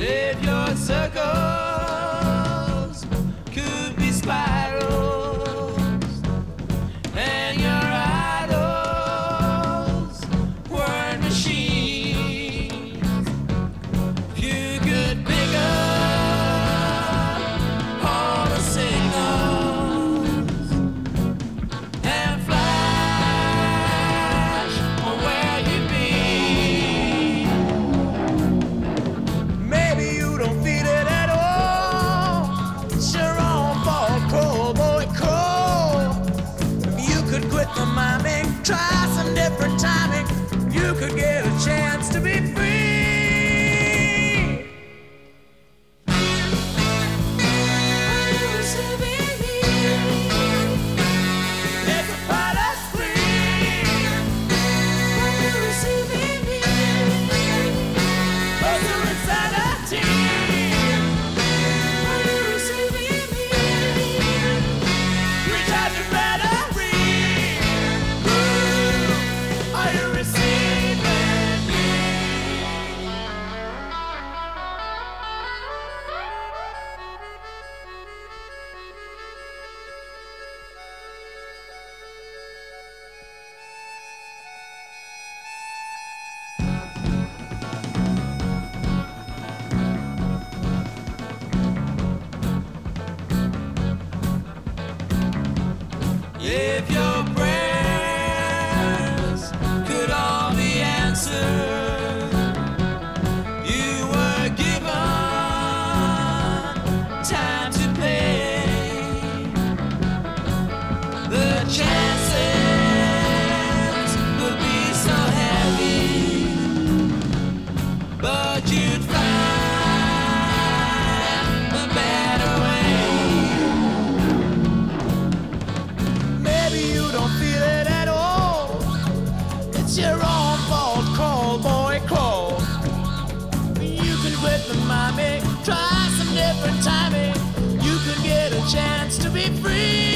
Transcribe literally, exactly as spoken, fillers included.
If your circles could be spirals and your idols were machines, if you could pick up all the signals and flash on where you'd be. Maybe you don't feel it at all. It's your own fault, crow, boy, crow. If you could quit the miming, try some different timing, you could get a chance to be free. It's a part of scream. Closer insanity. Recharge your battery. Ooh, are you receiving me? If your prayers could all be answered, you were given time to pay. The chances would be so heavy, but you'd find a better way. Maybe you don't feel it at all. It's your own fault, crawl, boy, crawl. You can quit the miming, try some different timing. You could get a chance to be free.